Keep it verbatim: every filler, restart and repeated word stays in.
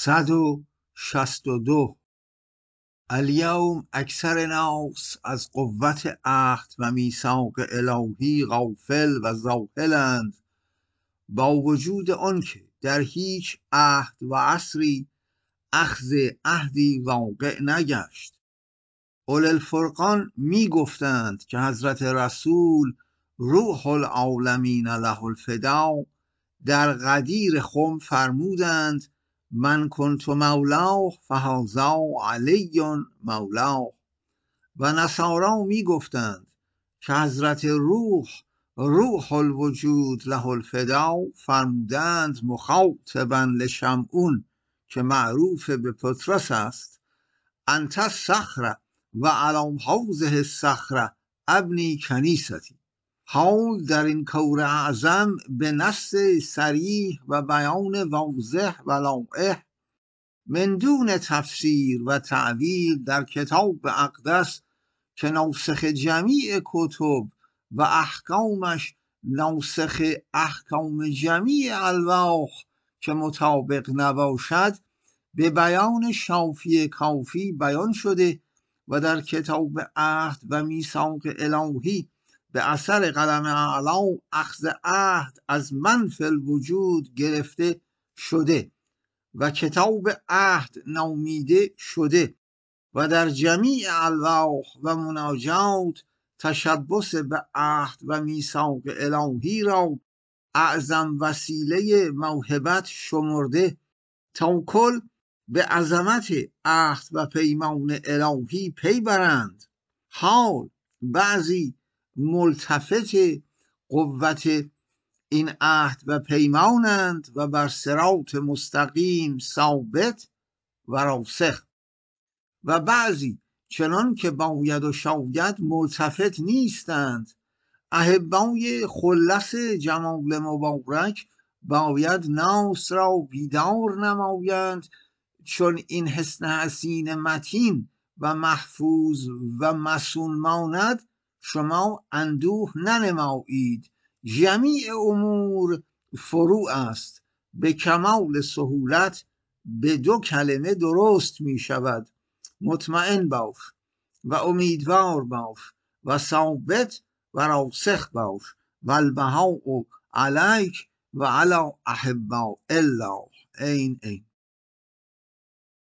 صد و شست و دو. الیوم اکثر ناس از قوت عهد و میثاق الهی غافل و ذاهلند، با وجود آنکه در هیچ عهد و عصری اخذ عهدی واقع نگشت. اولی الفرقان می گفتند که حضرت رسول روح العالمین له الفدا در غدیر خم فرمودند من کنت مولاه فهذا علی مولاه. و نصارا می گفتند که حضرت روح روح الوجود له الفدا فرمودند مخاطبا لشمعون که معروف به پطرس است انت الصخره و علی هذه الصخره ابنی کنیستی. حال در این کور اعظم به نص صریح و بیان واضح و لاح من دون تفسیر و تعویل در کتاب اقدس که ناسخ جمیع کتب و احکامش ناسخ احکام جمیع الواح که مطابق نباشد، به بیان شافی کافی بیان شده و در کتاب عهد و میثاق الهی به اثر قلم اعلی اخذ عهد از من فی الوجود گرفته شده و کتاب عهد نامیده شده و در جمیع الواح و مناجات تشبث به عهد و میثاق الهی را اعظم وسیله موهبت شمرده تا کل به عظمت عهد و پیمان الهی پی برند. حال بعضی ملتفت قوت این عهد و پیمانند و بر صراط مستقیم ثابت و راسخ، و بعضی چنان که باید و شاید ملتفت نیستند. احبای خلص جمال مبارک باید ناس را بیدار نمایند چون این حسن حسین متین و محفوظ و مسون ماند شما اندوه ننمایید. جمیع امور فروع است، به کمال سهولت به دو کلمه درست می شود. مطمئن باش و امیدوار باش و ثابت و راسخ باش و البهاء علیک و علی احباء الله. این این